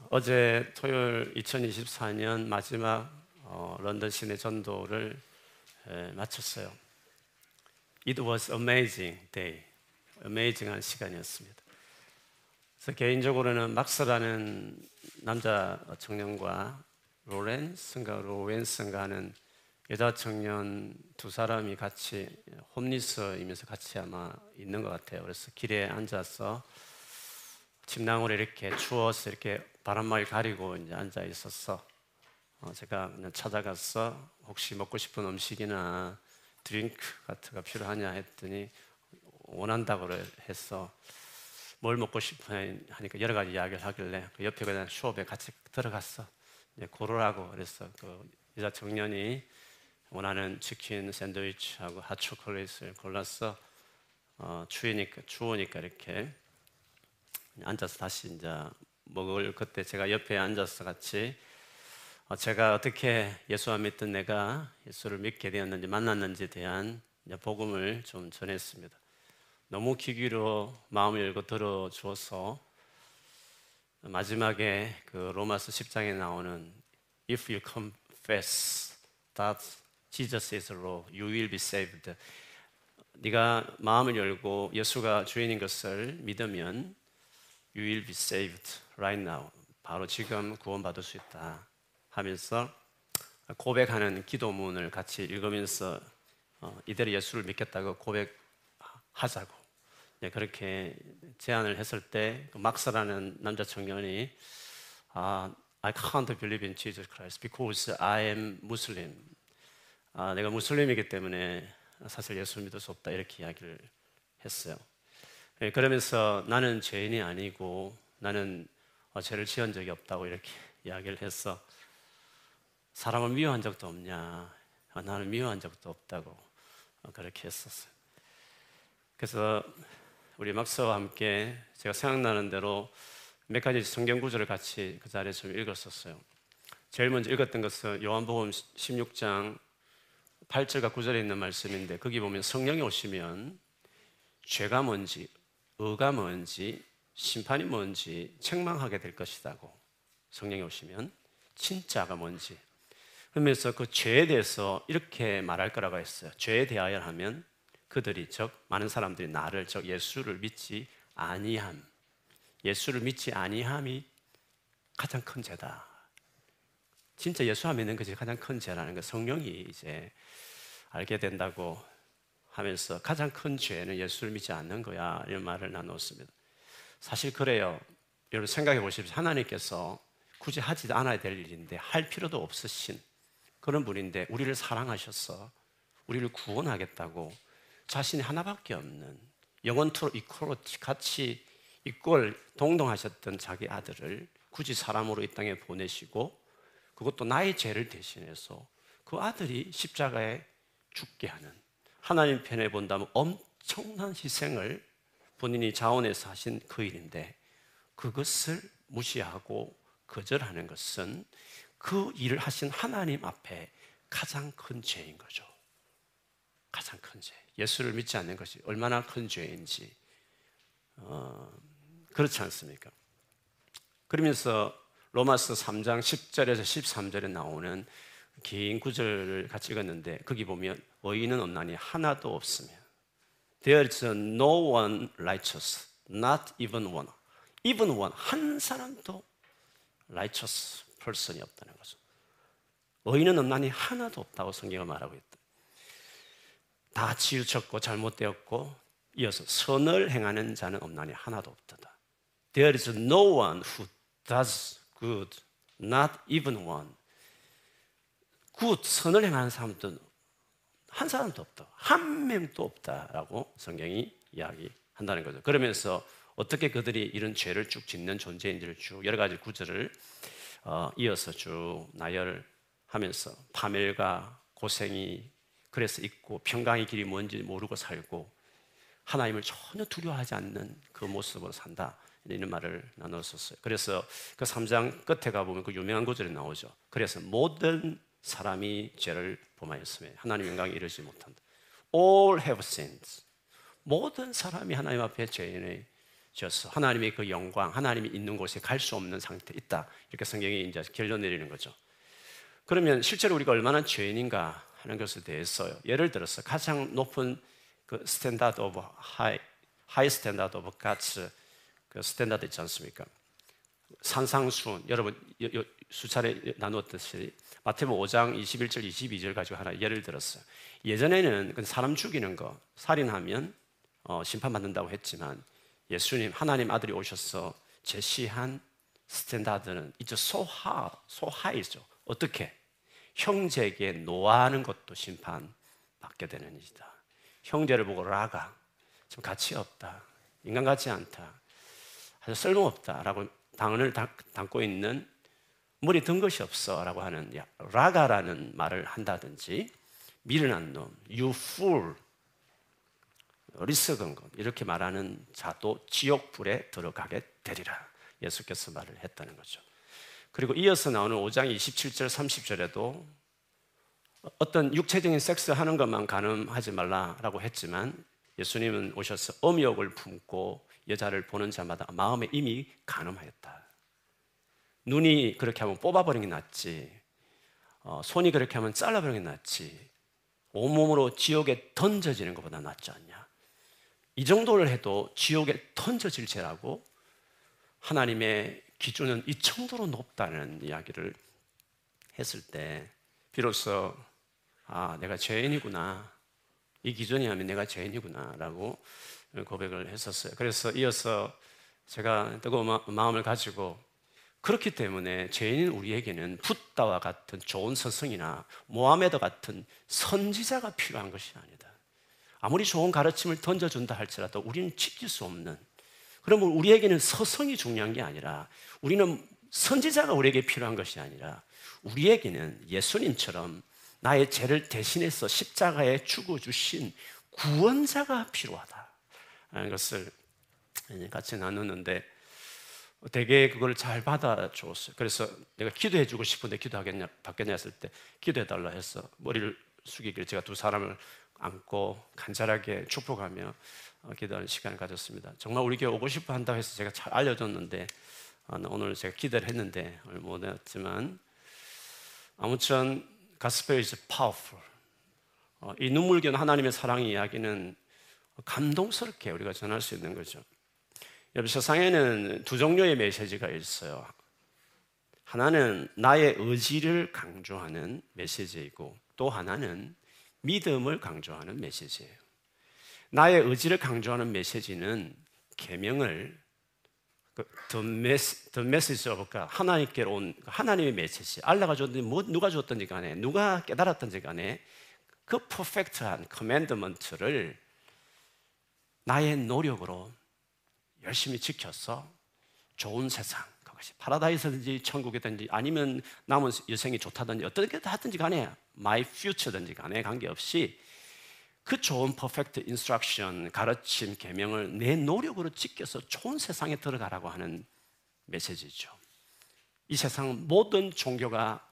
어제 토요일 2024년 마지막 런던 시내 전도를 마쳤어요. It was amazing day. amazing한 시간이었습니다. 그래서 개인적으로는 막스라는 남자 청년과 로렌슨가 하는 여자 청년 두 사람이 같이 홈리스이면서 같이 아마 있는 것 같아요. 그래서 길에 앉아서 침낭으로 이렇게 추워서 이렇게 바람막이 가리고 이제 앉아 있었어. 제가 그냥 찾아가서 혹시 먹고 싶은 음식이나 드링크 같은 거 필요하냐 했더니 원한다고 해서 뭘 먹고 싶어 하니까 여러 가지 이야기를 하길래 그 옆에 그냥 숍에 같이 들어갔어. 이제 고르라고 그래서 그 여자 청년이 원하는 치킨 샌드위치하고 핫 초콜릿을 골랐어. 추우니까 이렇게 앉아서 다시 이제 먹을 그때 제가 옆에 앉아서 같이 제가 어떻게 예수 안 믿던 내가 예수를 믿게 되었는지 만났는지에 대한 복음을 좀 전했습니다. 너무 귀 기울여 마음을 열고 들어주어서 마지막에 그 로마서 10장에 나오는 If you confess that Jesus is Lord, you will be saved. 네가 마음을 열고 예수가 주인인 것을 믿으면 You will be saved right now. 바로 지금 구원받을 수 있다 하면서 고백하는 기도문을 같이 읽으면서 이대로 예수를 믿겠다고 고백하자고 그렇게 제안을 했을 때 막스라는 남자 청년이 I can't believe in Jesus Christ because I am Muslim. 내가 무슬림이기 때문에 사실 예수를 믿을 수 없다 이렇게 이야기를 했어요. 그러면서 나는 죄인이 아니고 나는 죄를 지은 적이 없다고 이렇게 이야기를 해서 사람을 미워한 적도 없냐? 나는 미워한 적도 없다고 그렇게 했었어요. 그래서 우리 막스와 함께 제가 생각나는 대로 몇 가지 성경 구절을 같이 그 자리에서 좀 읽었었어요. 제일 먼저 읽었던 것은 요한복음 16장 8절과 9절에 있는 말씀인데 거기 보면 성령이 오시면 죄가 뭔지 의가 뭔지 심판이 뭔지 책망하게 될 것이라고. 성령이 오시면 진짜가 뭔지 그러면서 그 죄에 대해서 이렇게 말할 거라고 했어요. 죄에 대하여 하면 그들이 즉 많은 사람들이 나를 즉 예수를 믿지 아니함, 예수를 믿지 아니함이 가장 큰 죄다. 진짜 예수 안 믿는 것이 가장 큰 죄라는 거 성령이 이제 알게 된다고 하면서 가장 큰 죄는 예수를 믿지 않는 거야 이런 말을 나눴습니다. 사실 그래요. 여러분 생각해 보십시오. 하나님께서 굳이 하지 않아야 될 일인데 할 필요도 없으신 그런 분인데 우리를 사랑하셔서 우리를 구원하겠다고 자신이 하나밖에 없는 영원토록 이퀄리티 같이 이꼴 동등하셨던 자기 아들을 굳이 사람으로 이 땅에 보내시고 그것도 나의 죄를 대신해서 그 아들이 십자가에 죽게 하는 하나님 편에 본다면 엄청난 희생을 본인이 자원해서 하신 그 일인데 그것을 무시하고 거절하는 것은 그 일을 하신 하나님 앞에 가장 큰 죄인 거죠. 가장 큰 죄. 예수를 믿지 않는 것이 얼마나 큰 죄인지 그렇지 않습니까? 그러면서 로마서 3장 10절에서 13절에 나오는 긴 구절을 같이 읽었는데 거기 보면 의인은 없나니 하나도 없으며 There is no one righteous, not even one. Even one, 한 사람도 righteous person이 없다는 거죠. 의인은 없나니 하나도 없다고 성경은 말하고 있다. 다 치우쳤고 잘못되었고 이어서 선을 행하는 자는 없나니 하나도 없다. There is no one who does good, not even one. 굿, 선을 행하는 사람도 한 사람도 없다. 한 명도 없다라고 성경이 이야기한다는 거죠. 그러면서 어떻게 그들이 이런 죄를 쭉 짓는 존재인지를 쭉 여러 가지 구절을 이어서 쭉 나열하면서 파멸과 고생이 그래서 있고 평강의 길이 뭔지 모르고 살고 하나님을 전혀 두려워하지 않는 그 모습으로 산다. 이런 말을 나눴었어요. 그래서 그 3장 끝에 가보면 그 유명한 구절이 나오죠. 그래서 모든 사람이 죄를 범하였으며 하나님 영광에 이르지 못한다. All have sinned. 모든 사람이 하나님 앞에 죄인의 지었어. 하나님의 그 영광, 하나님이 있는 곳에 갈 수 없는 상태에 있다. 이렇게 성경이 이제 결론 내리는 거죠. 그러면 실제로 우리가 얼마나 죄인인가 하는 것에 대해서 예를 들어서 가장 높은 그 스탠다드 오브 하이 스탠다드 오브 갓스 그 스탠다드 있지 않습니까? 산상수훈, 여러분 수차례 나누었듯이 마태복음 5장 21절 22절 가지고 하나 예를 들었어요. 예전에는 사람 죽이는 거, 살인하면 심판받는다고 했지만 예수님 하나님 아들이 오셔서 제시한 스탠다드는 이제 소하이죠. 어떻게? 형제에게 노하는 것도 심판받게 되는 일이다. 형제를 보고 라가, 좀 가치 없다, 인간 같지 않다, 아주 쓸모없다라고 당을 담고 있는 머리 든 것이 없어라고 하는 라가라는 말을 한다든지, 미련한 놈, you fool, 어리석은 것, 이렇게 말하는 자도 지옥불에 들어가게 되리라 예수께서 말을 했다는 거죠. 그리고 이어서 나오는 5장 27절 30절에도 어떤 육체적인 섹스 하는 것만 가늠하지 말라라고 했지만 예수님은 오셔서 음욕을 품고 여자를 보는 자마다 마음에 이미 가늠하였다. 눈이 그렇게 하면 뽑아버리는 게 낫지, 손이 그렇게 하면 잘라버리는 게 낫지, 온몸으로 지옥에 던져지는 것보다 낫지 않냐. 이 정도를 해도 지옥에 던져질 죄라고 하나님의 기준은 이 정도로 높다는 이야기를 했을 때 비로소 내가 죄인이구나, 이 기준이라면 내가 죄인이구나 라고 고백을 했었어요. 그래서 이어서 제가 뜨거운 마음을 가지고, 그렇기 때문에 죄인인 우리에게는 붓다와 같은 좋은 스승이나 모하메드 같은 선지자가 필요한 것이 아니다. 아무리 좋은 가르침을 던져준다 할지라도 우리는 지킬 수 없는, 그러면 우리에게는 스승이 중요한 게 아니라, 우리는 선지자가 우리에게 필요한 것이 아니라 우리에게는 예수님처럼 나의 죄를 대신해서 십자가에 죽어주신 구원자가 필요하다 하는 것을 같이 나누는데 되게 그걸 잘 받아줬어요. 그래서 내가 기도해 주고 싶은데 기도하겠냐 받겠냐 했을 때 기도해 달라 해서 머리를 숙이길 제가 두 사람을 안고 간절하게 축복하며 기도하는 시간을 가졌습니다. 정말 우리 교회 오고 싶어 한다고 해서 제가 잘 알려줬는데 오늘 제가 기대를 했는데 오늘 못 했지만, 아무튼 Gospel is powerful. 이 눈물겨운 하나님의 사랑의 이야기는 감동스럽게 우리가 전할 수 있는 거죠. 여러분, 세상에는 두 종류의 메시지가 있어요. 하나는 나의 의지를 강조하는 메시지이고, 또 하나는 믿음을 강조하는 메시지예요. 나의 의지를 강조하는 메시지는 계명을 The message of God, 하나님께로 온 하나님의 메시지, 알라가 줬든지 누가 줬든지 간에, 누가 깨달았든지 간에 그 퍼펙트한 커맨드먼트를 나의 노력으로 열심히 지켜서 좋은 세상, 그것이 파라다이스든지 천국이든지 아니면 남은 여생이 좋다든지 어떻게 하든지 간에 my future든지 간에 관계없이 그 좋은 퍼펙트 인스트럭션, 가르침, 계명을 내 노력으로 지켜서 좋은 세상에 들어가라고 하는 메시지죠. 이 세상 모든 종교가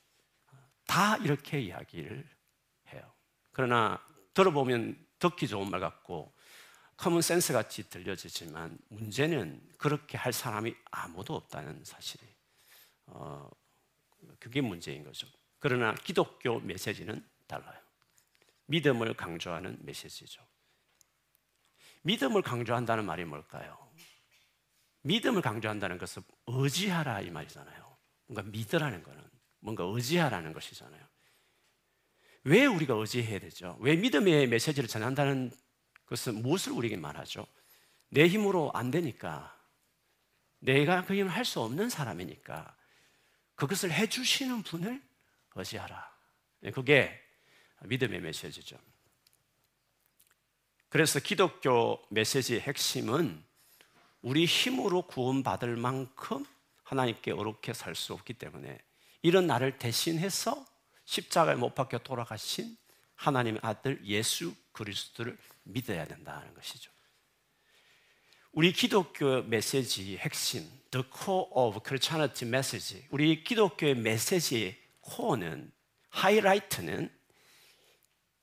다 이렇게 이야기를 해요. 그러나 들어보면 듣기 좋은 말 같고 커먼 센스 같이 들려지지만 문제는 그렇게 할 사람이 아무도 없다는 사실이 그게 문제인 거죠. 그러나 기독교 메시지는 달라요. 믿음을 강조하는 메시지죠. 믿음을 강조한다는 말이 뭘까요? 믿음을 강조한다는 것은 의지하라 이 말이잖아요. 뭔가 믿으라는 거는 뭔가 의지하라는 것이잖아요. 왜 우리가 의지해야 되죠? 왜 믿음의 메시지를 전한다는 것은 무엇을 우리에게 말하죠? 내 힘으로 안 되니까, 내가 그 힘을 할 수 없는 사람이니까 그것을 해주시는 분을 의지하라. 그게 믿음의 메시지죠. 그래서 기독교 메시지의 핵심은 우리 힘으로 구원받을 만큼 하나님께 어렵게 살 수 없기 때문에 이런 나를 대신해서 십자가에 못 박혀 돌아가신 하나님의 아들 예수 그리스도를 믿어야 된다는 것이죠. 우리 기독교 메시지의 핵심, The core of Christianity message, 우리 기독교의 메시지의 코어는, 하이라이트는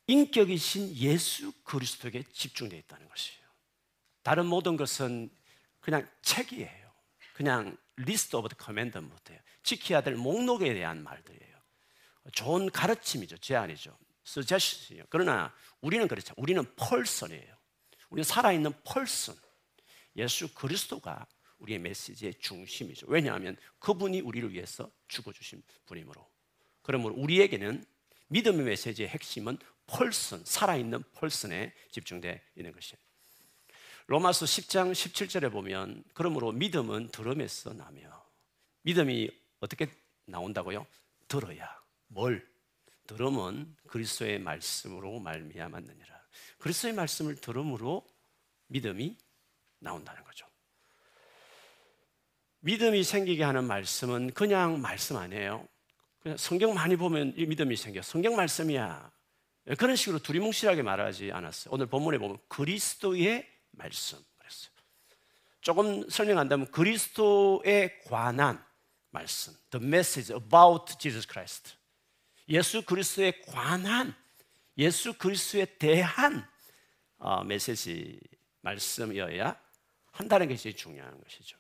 인격이신 예수 그리스도에게 집중되어 있다는 것이에요. 다른 모든 것은 그냥 책이에요. 그냥 리스트 오브 더 커맨드먼트예요. 지켜야 될 목록에 대한 말들이에요. 좋은 가르침이죠. 제안이죠. 서제션이에요. 그러나 우리는 그렇죠. 우리는 펄슨이에요. 우리는 살아있는 펄슨. 예수 그리스도가 우리의 메시지의 중심이죠. 왜냐하면 그분이 우리를 위해서 죽어주신 분이므로. 그러므로 우리에게는 믿음의 메시지의 핵심은 펄슨, 살아있는 펄슨에 집중되어 있는 것이에요. 로마서 10장 17절에 보면 그러므로 믿음은 들음에서 나며, 믿음이 어떻게 나온다고요? 들어야. 뭘? 들음은 그리스도의 말씀으로 말미암았느니라. 그리스도의 말씀을 들음으로 믿음이 나온다는 거죠. 믿음이 생기게 하는 말씀은 그냥 말씀 아니에요. 그냥 성경 많이 보면 믿음이 생겨. 성경 말씀이야. 그런 식으로 두리뭉실하게 말하지 않았어요. 오늘 본문에 보면 그리스도의 말씀 그랬어요. 조금 설명한다면 그리스도에 관한 말씀, the message about Jesus Christ. 예수 그리스도에 관한, 예수 그리스도에 대한 메시지, 말씀이어야 한다는 것이 중요한 것이죠.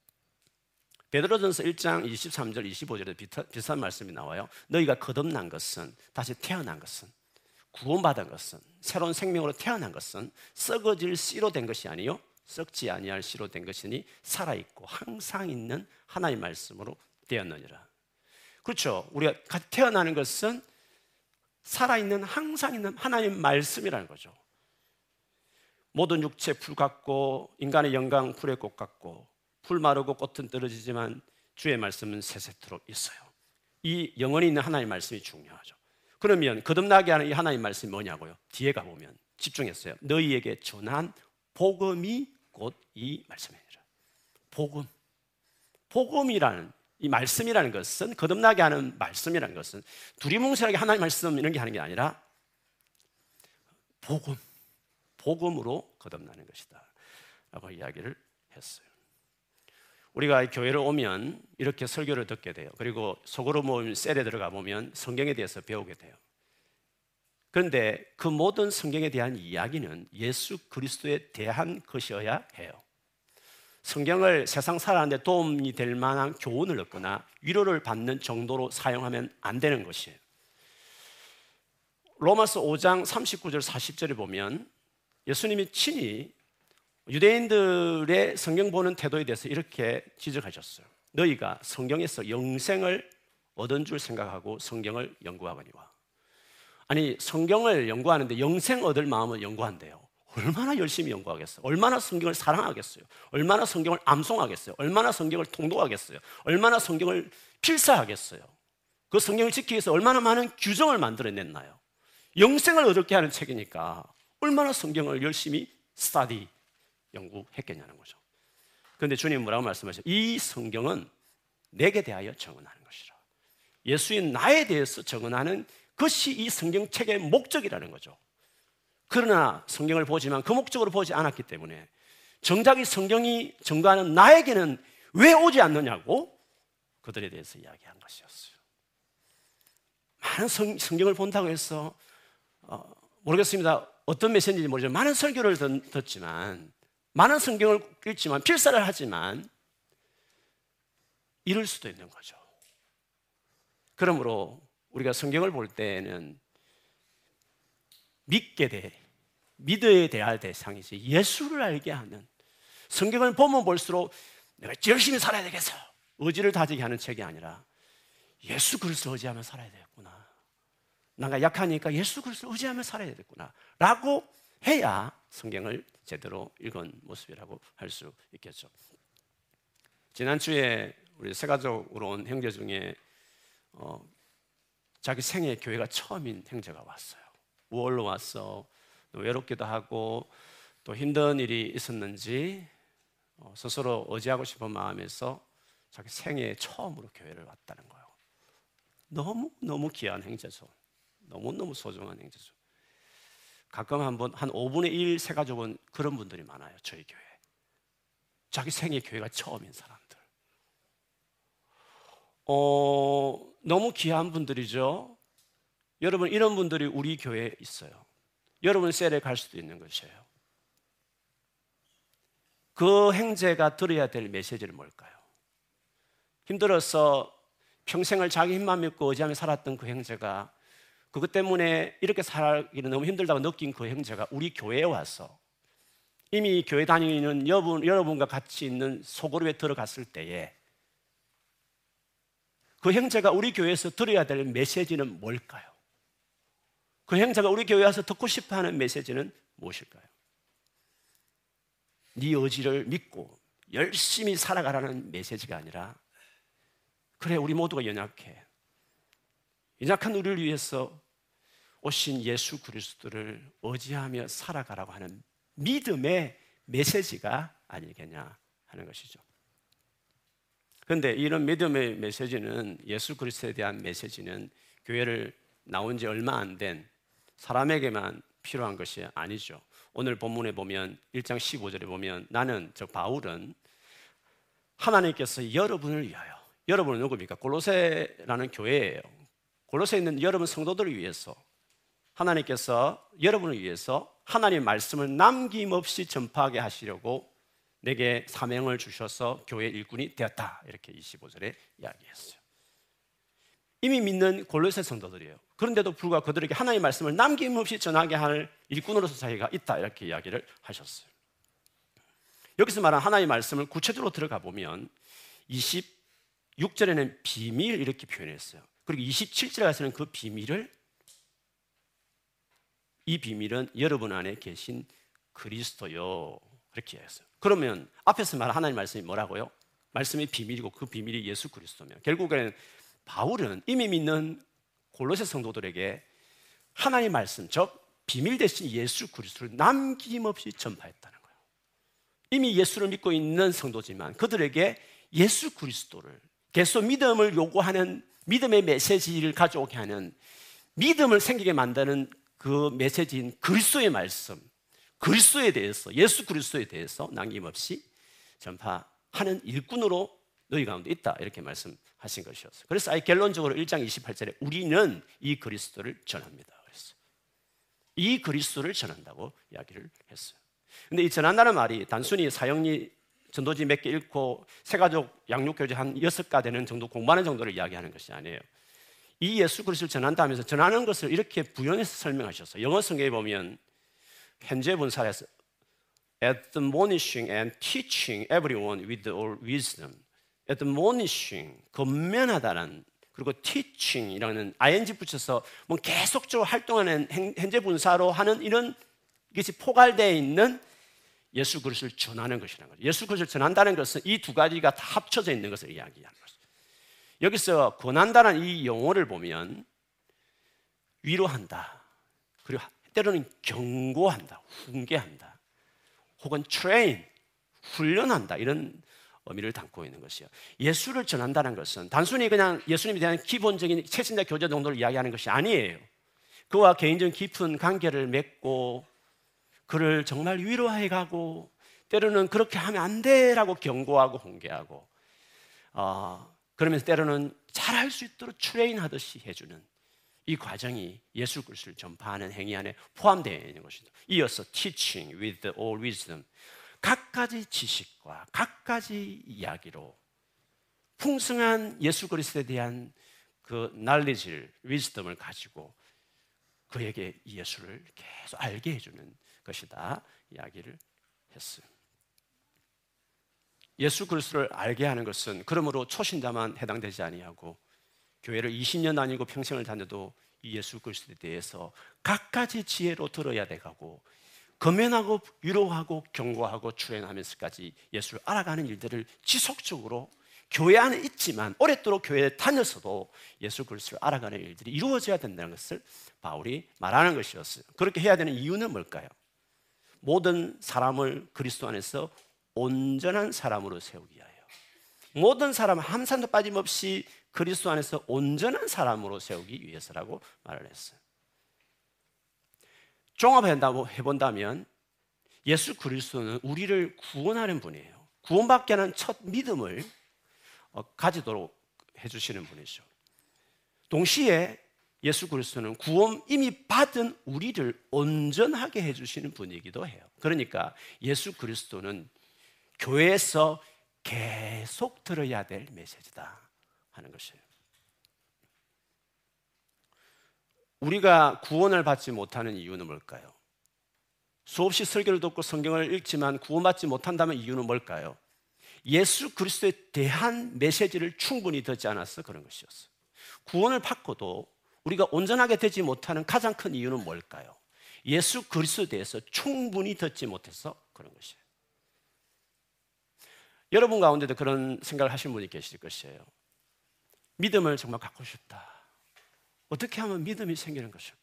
베드로전서 1장 23절 25절에 비슷한 말씀이 나와요. 너희가 거듭난 것은, 다시 태어난 것은, 구원받은 것은, 새로운 생명으로 태어난 것은 썩어질 씨로 된 것이 아니요 썩지 아니할 씨로 된 것이니 살아있고 항상 있는 하나님의 말씀으로 되었느니라. 그렇죠. 우리가 태어나는 것은 살아있는 항상 있는 하나님의 말씀이라는 거죠. 모든 육체 풀 같고 인간의 영광 풀의 꽃 같고 풀 마르고 꽃은 떨어지지만 주의 말씀은 세세토록 있어요. 이 영원히 있는 하나님의 말씀이 중요하죠. 그러면 거듭나게 하는 이 하나님의 말씀이 뭐냐고요? 뒤에 가보면 집중했어요. 너희에게 전한 복음이 곧 이 말씀이니라. 복음. 복음이라는 이 말씀이라는 것은, 거듭나게 하는 말씀이라는 것은 두리뭉실하게 하나님의 말씀 이런 게 하는 게 아니라 복음. 복음으로 거듭나는 것이다 라고 이야기를 했어요. 우리가 교회를 오면 이렇게 설교를 듣게 돼요. 그리고 소그룹 모임 셀에 들어가 보면 성경에 대해서 배우게 돼요. 그런데 그 모든 성경에 대한 이야기는 예수 그리스도에 대한 것이어야 해요. 성경을 세상 살아가는데 도움이 될 만한 교훈을 얻거나 위로를 받는 정도로 사용하면 안 되는 것이에요. 로마서 5장 39절 40절에 보면 예수님이 친히 유대인들의 성경 보는 태도에 대해서 이렇게 지적하셨어요. 너희가 성경에서 영생을 얻은 줄 생각하고 성경을 연구하거니와. 아니, 성경을 연구하는데 영생 얻을 마음을 연구한대요. 얼마나 열심히 연구하겠어요? 얼마나 성경을 사랑하겠어요? 얼마나 성경을 암송하겠어요? 얼마나 성경을 통독하겠어요? 얼마나 성경을 필사하겠어요? 그 성경을 지키기 위해서 얼마나 많은 규정을 만들어냈나요? 영생을 얻게 하는 책이니까 얼마나 성경을 열심히 스터디, 연구했겠냐는 거죠. 그런데 주님은 뭐라고 말씀하셨어요? 이 성경은 내게 대하여 증언하는 것이라. 예수인 나에 대해서 증언하는 것이 이 성경책의 목적이라는 거죠. 그러나 성경을 보지만 그 목적으로 보지 않았기 때문에 정작 이 성경이 증거하는 나에게는 왜 오지 않느냐고 그들에 대해서 이야기한 것이었어요. 많은 성경을 본다고 해서 모르겠습니다. 어떤 메시지인지 모르지만 많은 설교를 듣지만, 많은 성경을 읽지만, 필사를 하지만 이럴 수도 있는 거죠. 그러므로 우리가 성경을 볼 때는 믿어야 될 대상이지, 예수를 알게 하는, 성경을 보면 볼수록 내가 열심히 살아야 되겠어 의지를 다지게 하는 책이 아니라 예수 그리스도 의지하며 살아야 되겠구나, 내가 약하니까 예수 그리스도 의지하며 살아야 되겠구나 라고 해야 성경을 제대로 읽은 모습이라고 할 수 있겠죠. 지난주에 우리 새가족으로 온 형제 중에 자기 생애 교회가 처음인 형제가 왔어요. 우울로 왔어. 외롭기도 하고 또 힘든 일이 있었는지 스스로 의지하고 싶은 마음에서 자기 생애에 처음으로 교회를 왔다는 거예요. 너무너무 귀한 형제죠. 너무너무 소중한 형제죠. 가끔 한 5분의 1 새가족은 그런 분들이 많아요. 저희 교회. 자기 생애 교회가 처음인 사람들. 너무 귀한 분들이죠. 여러분, 이런 분들이 우리 교회에 있어요. 여러분 셀에 갈 수도 있는 것이에요. 그 형제가 들어야 될 메시지는 뭘까요? 힘들어서 평생을 자기 힘만 믿고 의지하며 살았던 그 형제가 그것 때문에 이렇게 살기는 너무 힘들다고 느낀 그 형제가 우리 교회에 와서 이미 교회 다니는 여러분과 같이 있는 소그룹에 들어갔을 때에 그 형제가 우리 교회에서 들어야 될 메시지는 뭘까요? 그 형제가 우리 교회에 와서 듣고 싶어하는 메시지는 무엇일까요? 네 의지를 믿고 열심히 살아가라는 메시지가 아니라 그래, 우리 모두가 연약해. 연약한 우리를 위해서 오신 예수 그리스도를 의지하며 살아가라고 하는 믿음의 메시지가 아니겠냐 하는 것이죠. 그런데 이런 믿음의 메시지는, 예수 그리스도에 대한 메시지는 교회를 나온 지 얼마 안 된 사람에게만 필요한 것이 아니죠. 오늘 본문에 보면 1장 15절에 보면 나는, 즉 바울은 하나님께서 여러분을 위하여, 여러분은 누굽니까? 골로새라는 교회예요. 골로새에 있는 여러분 성도들을 위해서 하나님께서 여러분을 위해서 하나님의 말씀을 남김없이 전파하게 하시려고 내게 사명을 주셔서 교회 일꾼이 되었다. 이렇게 25절에 이야기했어요. 이미 믿는 골로새 성도들이에요. 그런데도 불구하고 그들에게 하나님의 말씀을 남김없이 전하게 할 일꾼으로서 자기가 있다. 이렇게 이야기를 하셨어요. 여기서 말한 하나님의 말씀을 구체적으로 들어가 보면 26절에는 비밀 이렇게 표현했어요. 그리고 27절에 가서는 그 비밀을, 이 비밀은 여러분 안에 계신 그리스도요, 그렇게 이야기했어요. 그러면 앞에서 말한 하나님의 말씀이 뭐라고요? 말씀이 비밀이고 그 비밀이 예수 그리스도면 결국에는 바울은 이미 믿는 골로새 성도들에게 하나님의 말씀, 즉 비밀 대신 예수 그리스도를 남김없이 전파했다는 거예요. 이미 예수를 믿고 있는 성도지만 그들에게 예수 그리스도를 계속 믿음을 요구하는 믿음의 메시지를 가져오게 하는, 믿음을 생기게 만드는 그 메시지인 그리스도의 말씀, 그리스도에 대해서, 예수 그리스도에 대해서 남김없이 전파하는 일꾼으로 너희 가운데 있다. 이렇게 말씀하신 것이었어요. 그래서 아예 결론적으로 1장 28절에 우리는 이 그리스도를 전합니다. 그랬어요. 이 그리스도를 전한다고 이야기를 했어요. 근데 이 전한다는 말이 단순히 사형리 전도지 몇 개 읽고 세가족 양육교재 한 6가 되는 정도 공부하는 정도를 이야기하는 것이 아니에요. 이 예수 그리스도를 전한다 하면서 전하는 것을 이렇게 부연해서 설명하셨어요. 영어 성경에 보면 현재 본사에서 admonishing and teaching everyone with all wisdom. admonishing, 권면하다는, 그리고 teaching이라는 ing 붙여서 뭐 계속적으로 활동하는 현재 분사로 하는 이런 것이 포괄되어 있는 예수 그리스도를 전하는 것이라는 거죠. 예수 그리스도를 전한다는 것은 이 두 가지가 다 합쳐져 있는 것을 이야기하는 것이죠. 여기서 권한다는 이 용어를 보면 위로한다, 그리고 때로는 경고한다, 훈계한다, 혹은 train, 훈련한다, 이런 의미를 담고 있는 것이요. 예수를 전한다는 것은 단순히 그냥 예수님에 대한 기본적인 최신자 교제 정도를 이야기하는 것이 아니에요. 그와 개인적인 깊은 관계를 맺고 그를 정말 위로해 가고 때로는 그렇게 하면 안 돼라고 경고하고 훈계하고 그러면서 때로는 잘할 수 있도록 트레인하듯이 해주는 이 과정이 예수 그리스도를 전파하는 행위 안에 포함되어 있는 것입니다. 이어서 teaching with all wisdom, 각가지 지식과 각가지 이야기로 풍성한 예수 그리스도에 대한 그 knowledge를, wisdom을 가지고 그에게 예수를 계속 알게 해주는 것이다 이야기를 했어요. 예수 그리스도를 알게 하는 것은 그러므로 초신자만 해당되지 아니하고 교회를 20년 다니고 평생을 다녀도 이 예수 그리스도에 대해서 각가지 지혜로 들어야 되고 권면하고 위로하고 경고하고 추행하면서까지 예수를 알아가는 일들을 지속적으로 교회 안에 있지만 오랫도록 교회에 다녀서도 예수 그리스도를 알아가는 일들이 이루어져야 된다는 것을 바울이 말하는 것이었어요. 그렇게 해야 되는 이유는 뭘까요? 모든 사람을 그리스도 안에서 온전한 사람으로 세우기 위하여, 모든 사람을 한 사람도 빠짐없이 그리스도 안에서 온전한 사람으로 세우기 위해서라고 말을 했어요. 종합해본다면 예수 그리스도는 우리를 구원하는 분이에요. 구원받게 하는 첫 믿음을 가지도록 해주시는 분이죠. 동시에 예수 그리스도는 구원 이미 받은 우리를 온전하게 해주시는 분이기도 해요. 그러니까 예수 그리스도는 교회에서 계속 들어야 될 메시지다 하는 것이에요. 우리가 구원을 받지 못하는 이유는 뭘까요? 수없이 설교를 듣고 성경을 읽지만 구원받지 못한다면 이유는 뭘까요? 예수 그리스도에 대한 메시지를 충분히 듣지 않아서 그런 것이었어요. 구원을 받고도 우리가 온전하게 되지 못하는 가장 큰 이유는 뭘까요? 예수 그리스도에 대해서 충분히 듣지 못해서 그런 것이에요. 여러분 가운데도 그런 생각을 하시는 분이 계실 것이에요. 믿음을 정말 갖고 싶다. 어떻게 하면 믿음이 생기는 것일까?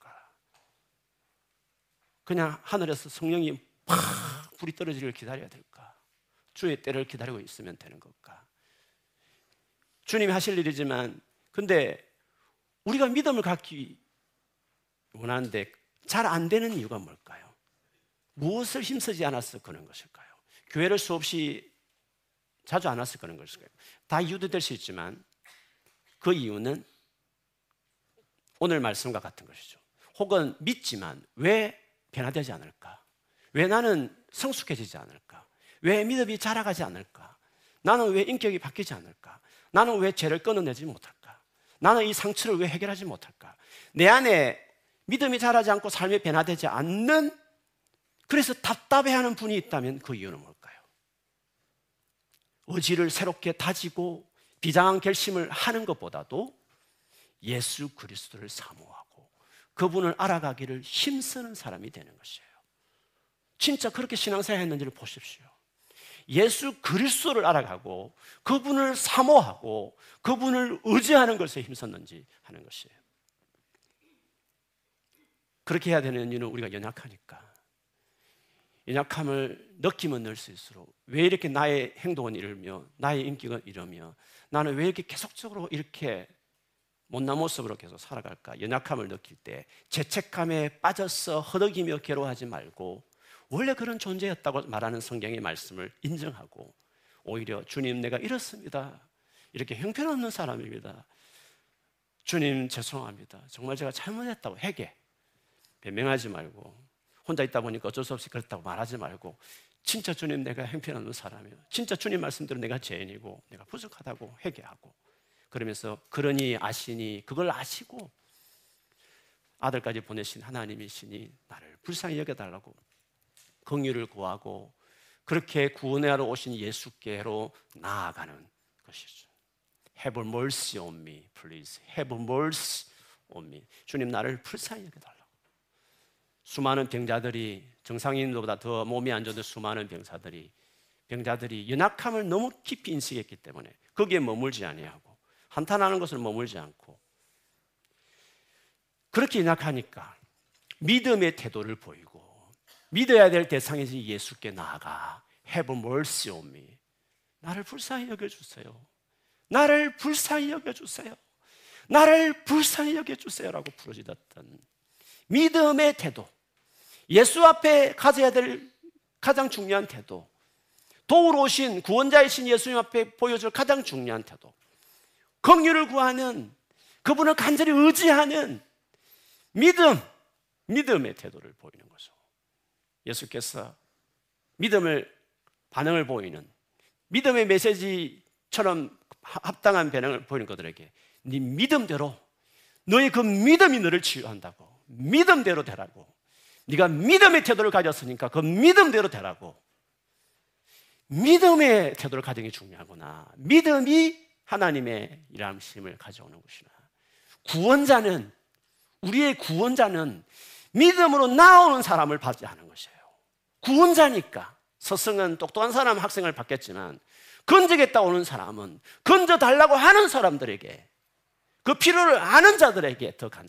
그냥 하늘에서 성령이 팍 불이 떨어지기를 기다려야 될까? 주의 때를 기다리고 있으면 되는 걸까? 주님이 하실 일이지만 근데 우리가 믿음을 갖기 원하는데 잘 안 되는 이유가 뭘까요? 무엇을 힘쓰지 않아서 그런 것일까요? 교회를 수없이 자주 안 와서 그런 것일까요? 다 이유도 될 수 있지만 그 이유는 오늘 말씀과 같은 것이죠. 혹은 믿지만 왜 변화되지 않을까? 왜 나는 성숙해지지 않을까? 왜 믿음이 자라가지 않을까? 나는 왜 인격이 바뀌지 않을까? 나는 왜 죄를 끊어내지 못할까? 나는 이 상처를 왜 해결하지 못할까? 내 안에 믿음이 자라지 않고 삶이 변화되지 않는, 그래서 답답해하는 분이 있다면 그 이유는 뭘까요? 의지를 새롭게 다지고 비장한 결심을 하는 것보다도 예수 그리스도를 사모하고 그분을 알아가기를 힘쓰는 사람이 되는 것이에요. 진짜 그렇게 신앙생활 했는지를 보십시오. 예수 그리스도를 알아가고 그분을 사모하고 그분을 의지하는 것에 힘썼는지 하는 것이에요. 그렇게 해야 되는 이유는 우리가 연약하니까. 연약함을 느끼면 늘수있도록 왜 이렇게 나의 행동은 이러며 나의 인격은 이러며 나는 왜 이렇게 계속적으로 이렇게 못난 모습으로 계속 살아갈까? 연약함을 느낄 때 죄책감에 빠져서 허덕이며 괴로워하지 말고 원래 그런 존재였다고 말하는 성경의 말씀을 인정하고 오히려 주님 내가 이렇습니다. 이렇게 형편없는 사람입니다. 주님 죄송합니다. 정말 제가 잘못했다고 회개, 변명하지 말고 혼자 있다 보니까 어쩔 수 없이 그렇다고 말하지 말고 진짜 주님 내가 형편없는 사람이에요. 진짜 주님 말씀대로 내가 죄인이고 내가 부족하다고 회개하고 그러면서 그러니 아시니 그걸 아시고 아들까지 보내신 하나님이시니 나를 불쌍히 여겨달라고 긍휼을 구하고 그렇게 구원하러 오신 예수께로 나아가는 것이죠. Have mercy on me, please. Have mercy on me. 주님 나를 불쌍히 여겨달라고. 수많은 병자들이 정상인보다 더 몸이 안 좋은 수많은 병자들이 연약함을 너무 깊이 인식했기 때문에 거기에 머물지 아니하고 한탄하는 것을 머물지 않고 그렇게 연약하니까 믿음의 태도를 보이고 믿어야 될 대상이신 예수께 나아가 Have mercy on me. 나를 불쌍히 여겨주세요. 나를 불쌍히 여겨주세요. 나를 불쌍히 여겨주세요라고 부르짖었던 믿음의 태도, 예수 앞에 가져야 될 가장 중요한 태도, 도우러 오신 구원자이신 예수님 앞에 보여줄 가장 중요한 태도, 긍휼을 구하는 그분을 간절히 의지하는 믿음의 태도를 보이는 거죠. 예수께서 반응을 보이는 믿음의 메시지처럼 합당한 반응을 보이는 그들에게 네 믿음대로 너의 그 믿음이 너를 치유한다고 믿음대로 되라고 네가 믿음의 태도를 가졌으니까 그 믿음대로 되라고 믿음의 태도를 가지는 게 중요하구나. 믿음이 하나님의 일하심을 가져오는 것이나 우리의 구원자는 믿음으로 나오는 사람을 받지 않은 것이에요. 구원자니까 스승은 똑똑한 사람 학생을 받겠지만 건지겠다 오는 사람은 건져달라고 하는 사람들에게 그 필요를 아는 자들에게 더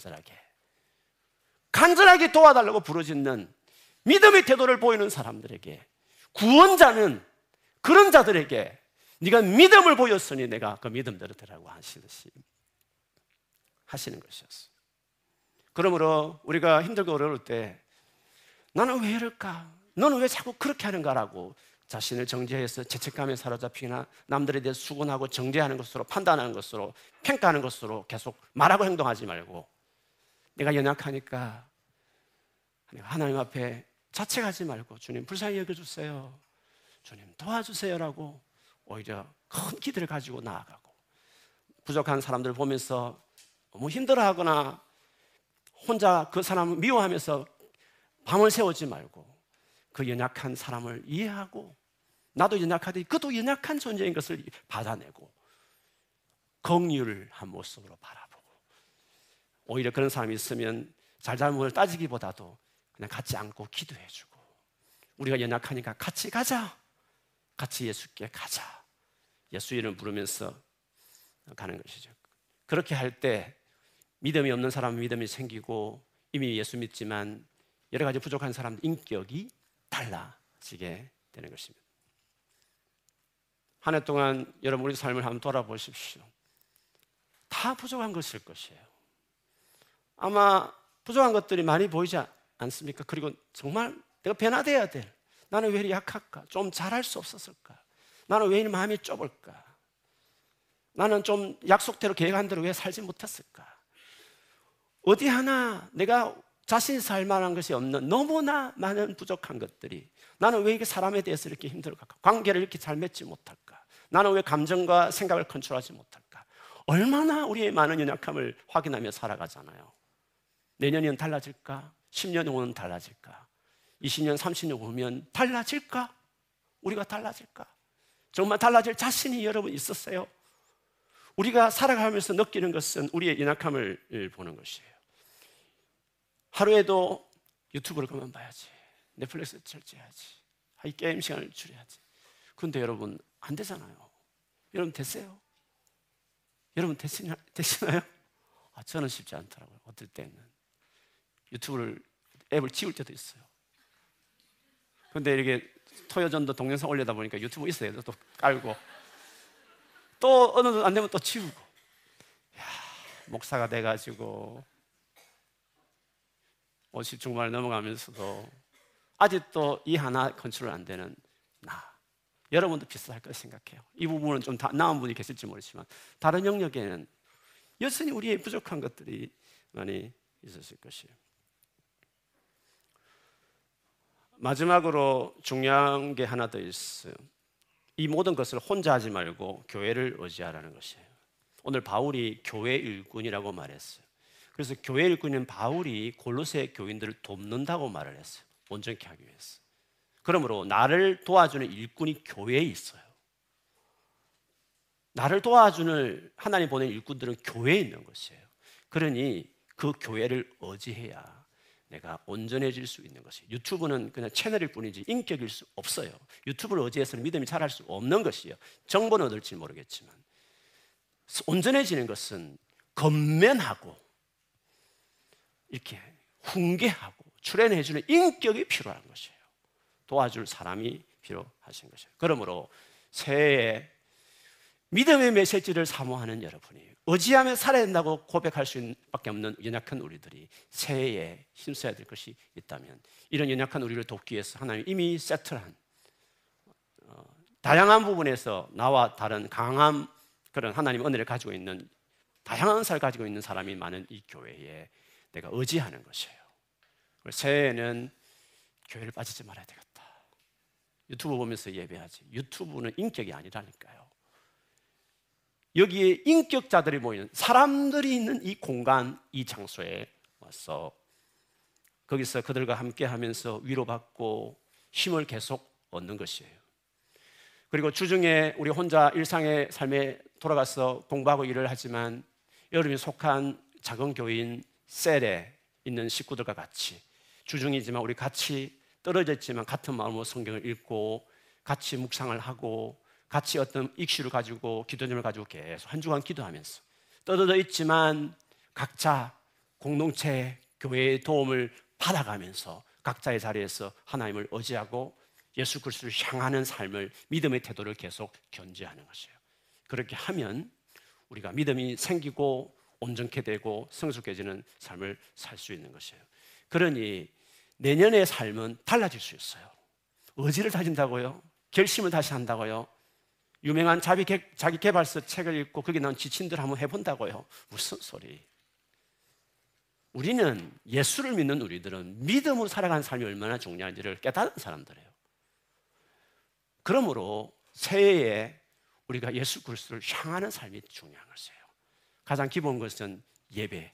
간절하게 도와달라고 부르짖는 믿음의 태도를 보이는 사람들에게 구원자는 그런 자들에게 네가 믿음을 보였으니 내가 그 믿음대로 되라고 하시듯이 하시는 것이었어요. 그러므로 우리가 힘들고 어려울 때 나는 왜 이럴까? 너는 왜 자꾸 그렇게 하는가라고 자신을 정죄해서 죄책감에 사로잡히거나 남들에 대해 수군하고 정죄하는 것으로 판단하는 것으로 평가하는 것으로 계속 말하고 행동하지 말고 내가 연약하니까 하나님 앞에 자책하지 말고 주님 불쌍히 여겨주세요. 주님 도와주세요라고 오히려 큰 기대를 가지고 나아가고, 부족한 사람들 보면서 너무 힘들어하거나 혼자 그 사람을 미워하면서 밤을 새우지 말고 그 연약한 사람을 이해하고, 나도 연약하되 그도 연약한 존재인 것을 받아내고 긍휼한 모습으로 바라보고, 오히려 그런 사람이 있으면 잘잘못을 따지기보다도 그냥 같이 안고 기도해주고, 우리가 연약하니까 같이 가자, 같이 예수께 가자, 예수 이름 부르면서 가는 것이죠. 그렇게 할 때 믿음이 없는 사람은 믿음이 생기고, 이미 예수 믿지만 여러 가지 부족한 사람들 인격이 달라지게 되는 것입니다. 한 해 동안 여러분 우리 삶을 한번 돌아보십시오. 다 부족한 것일 것이에요. 아마 부족한 것들이 많이 보이지 않습니까? 그리고 정말 내가 변화돼야 돼. 나는 왜 이리 약할까? 좀 잘할 수 없었을까? 나는 왜 이리 마음이 좁을까? 나는 좀 약속대로 계획한 대로 왜 살지 못했을까? 어디 하나 내가 자신이 살 만한 것이 없는 너무나 많은 부족한 것들이, 나는 왜 이게 사람에 대해서 이렇게 힘들어할까? 관계를 이렇게 잘 맺지 못할까? 나는 왜 감정과 생각을 컨트롤하지 못할까? 얼마나 우리의 많은 연약함을 확인하며 살아가잖아요. 내년이면 달라질까? 10년 후는 달라질까? 20년, 30년 후면 달라질까? 우리가 달라질까? 정말 달라질 자신이 여러분 있었어요? 우리가 살아가면서 느끼는 것은 우리의 연약함을 보는 것이에요. 하루에도 유튜브를 그만 봐야지, 넷플릭스 절제해야지, 게임 시간을 줄여야지. 그런데 여러분 안 되잖아요. 여러분 됐어요? 여러분 되시나요? 저는 쉽지 않더라고요. 어떨 때는 유튜브를 앱을 지울 때도 있어요. 그런데 이렇게 토요전도 동영상 올리다 보니까 유튜브 있어요. 또 깔고 또 어느 정도 안 되면 또 지우고. 목사가 돼가지고 50 중반을 넘어가면서도 아직도 이 하나 컨트롤 안 되는 나. 여러분도 비슷할 거라 생각해요. 이 부분은 좀 나은 분이 계실지 모르지만 다른 영역에는 여전히 우리의 부족한 것들이 많이 있었을 것이에요. 마지막으로 중요한 게 하나 더 있어요. 이 모든 것을 혼자 하지 말고 교회를 의지하라는 것이에요. 오늘 바울이 교회 일꾼이라고 말했어요. 그래서 교회 일꾼인 바울이 골로새 교인들을 돕는다고 말을 했어요. 온전케 하기 위해서. 그러므로 나를 도와주는 일꾼이 교회에 있어요. 나를 도와주는 하나님 보낸 일꾼들은 교회에 있는 것이에요. 그러니 그 교회를 의지해야 내가 온전해질 수 있는 것이에요. 유튜브는 그냥 채널일 뿐이지 인격일 수 없어요. 유튜브를 의지해서는 믿음이 자랄 수 없는 것이에요. 정보는 얻을지 모르겠지만 온전해지는 것은 건면하고 이렇게 훈계하고 출연해주는 인격이 필요한 것이에요. 도와줄 사람이 필요하신 것이에요. 그러므로 새해에 믿음의 메시지를 사모하는 여러분이, 의지하며 살아야 된다고 고백할 수 밖에 없는 연약한 우리들이 새해에 힘써야 될 것이 있다면, 이런 연약한 우리를 돕기 위해서 하나님 이미 세트한 다양한 부분에서 나와 다른 강한 그런 하나님 은혜를 가지고 있는, 다양한 은사를 가지고 있는 사람이 많은 이 교회에 내가 의지하는 것이에요. 새해에는 교회를 빠지지 말아야 되겠다. 유튜브 보면서 예배하지. 유튜브는 인격이 아니라니까요. 여기에 인격자들이 모이는, 사람들이 있는 이 공간, 이 장소에 와서 거기서 그들과 함께 하면서 위로받고 힘을 계속 얻는 것이에요. 그리고 주중에 우리 혼자 일상의 삶에 돌아가서 공부하고 일을 하지만 여러분이 속한 작은 교인 셀에 있는 식구들과 같이 주중이지만 우리 같이 떨어져 있지만 같은 마음으로 성경을 읽고 같이 묵상을 하고 같이 어떤 익시를 가지고 기도점을 가지고 계속 한 주간 기도하면서 떨어져 있지만 각자 공동체 교회의 도움을 받아가면서 각자의 자리에서 하나님을 의지하고 예수 그리스도를 향하는 삶을, 믿음의 태도를 계속 견지하는 것이에요. 그렇게 하면 우리가 믿음이 생기고 온전케 되고 성숙해지는 삶을 살 수 있는 것이에요. 그러니 내년의 삶은 달라질 수 있어요. 의지를 다진다고요? 결심을 다시 한다고요? 유명한 자기 개발서 책을 읽고 거기 나온 지침들 한번 해본다고요? 무슨 소리? 우리는, 예수를 믿는 우리들은 믿음으로 살아가는 삶이 얼마나 중요한지를 깨달은 사람들이에요. 그러므로 새해에 우리가 예수 그리스도를 향하는 삶이 중요한 것이에요. 가장 기본 것은 예배예요.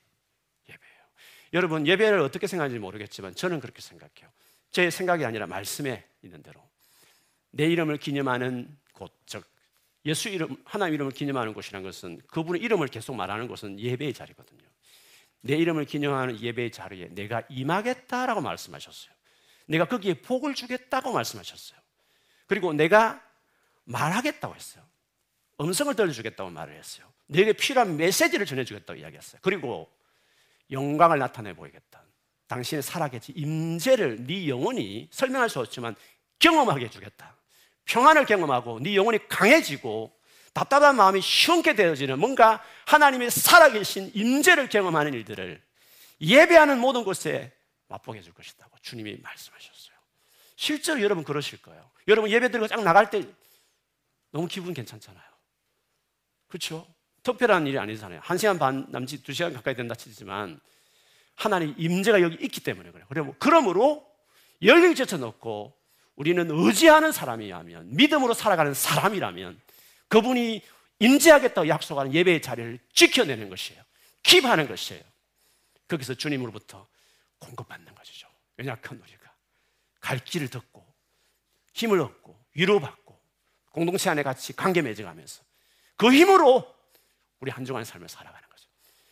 여러분, 예배를 어떻게 생각하는지 모르겠지만 저는 그렇게 생각해요. 제 생각이 아니라 말씀에 있는 대로 내 이름을 기념하는 곳, 즉 예수 이름, 하나님 이름을 기념하는 곳이라는 것은 그분의 이름을 계속 말하는 곳은 예배의 자리거든요. 내 이름을 기념하는 예배의 자리에 내가 임하겠다라고 말씀하셨어요. 내가 거기에 복을 주겠다고 말씀하셨어요. 그리고 내가 말하겠다고 했어요. 음성을 들려주겠다고 말을 했어요. 내게 필요한 메시지를 전해주겠다고 이야기했어요. 그리고 영광을 나타내 보이겠다. 당신의 살아계신 임재를 네 영혼이 설명할 수 없지만 경험하게 해주겠다. 평안을 경험하고 네 영혼이 강해지고 답답한 마음이 시원케 되어지는 뭔가 하나님의 살아계신 임재를 경험하는 일들을 예배하는 모든 곳에 맛보게 해줄 것이라고 주님이 말씀하셨어요. 실제로 여러분 그러실 거예요. 여러분 예배 드리고 쫙 나갈 때 너무 기분 괜찮잖아요. 그렇죠? 특별한 일이 아니잖아요. 1시간 반 남짓 2시간 가까이 된다 치지만 하나님 임재가 여기 있기 때문에 그래요. 그러므로 열릴 제쳐놓고 우리는 의지하는 사람이라면, 믿음으로 살아가는 사람이라면 그분이 임재하겠다고 약속하는 예배의 자리를 지켜내는 것이에요. 킵하는 것이에요. 거기서 주님으로부터 공급받는 것이죠. 연약한 우리가 갈 길을 듣고 힘을 얻고 위로받고 공동체 안에 같이 관계 맺어가면서 그 힘으로 우리 한 주간의 삶을 살아가는 거죠.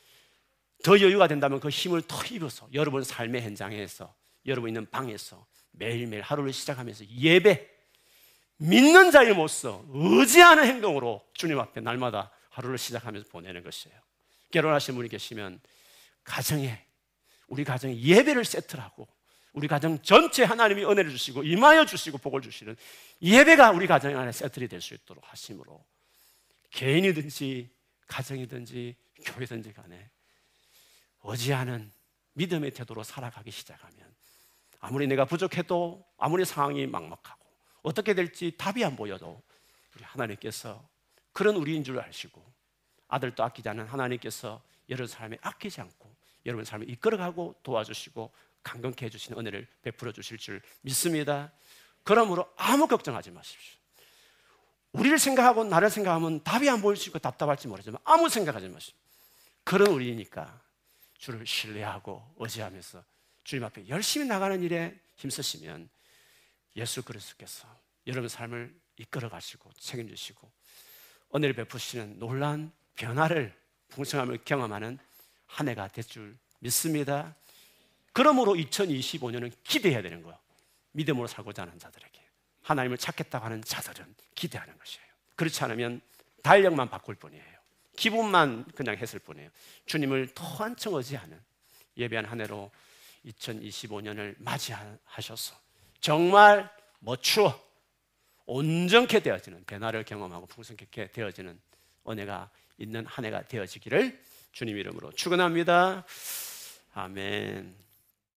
더 여유가 된다면 그 힘을 더 입어서 여러분 삶의 현장에서 여러분 있는 방에서 매일매일 하루를 시작하면서 예배, 믿는 자임으로써 의지하는 행동으로 주님 앞에 날마다 하루를 시작하면서 보내는 것이에요. 결혼하신 분이 계시면 가정에, 우리 가정에 예배를 세트하고 우리 가정 전체 하나님이 은혜를 주시고 임하여 주시고 복을 주시는 예배가 우리 가정 안에 세트리 될 수 있도록 하심으로 개인이든지 가정이든지 교회든지 간에 의지하는 믿음의 태도로 살아가기 시작하면 아무리 내가 부족해도 아무리 상황이 막막하고 어떻게 될지 답이 안 보여도 우리 하나님께서 그런 우리인 줄 아시고 아들도 아끼지 않은 하나님께서 여러분 삶에 아끼지 않고 여러분 삶을 이끌어가고 도와주시고 강건케 해주시는 은혜를 베풀어 주실 줄 믿습니다. 그러므로 아무 걱정하지 마십시오. 우리를 생각하고 나를 생각하면 답이 안 보일 수 있고 답답할지 모르지만 아무 생각하지 마십시오. 그런 우리니까 주를 신뢰하고 의지하면서 주님 앞에 열심히 나가는 일에 힘쓰시면 예수 그리스도께서 여러분 삶을 이끌어 가시고 책임지시고 은혜를 베푸시는 놀라운 변화를 풍성함을 경험하는 한 해가 될 줄 믿습니다. 그러므로 2025년은 기대해야 되는 거예요. 믿음으로 살고자 하는 자들에게 하나님을 찾겠다고 하는 자들은 기대하는 것이에요. 그렇지 않으면 달력만 바꿀 뿐이에요. 기분만 그냥 했을 뿐이에요. 주님을 더 한층 의지하는 예배한 한 해로 2025년을 맞이하셔서 정말 멋추어 온전케 되어지는 변화를 경험하고 풍성케 되어지는 은혜가 있는 한 해가 되어지기를 주님 이름으로 축원합니다. 아멘.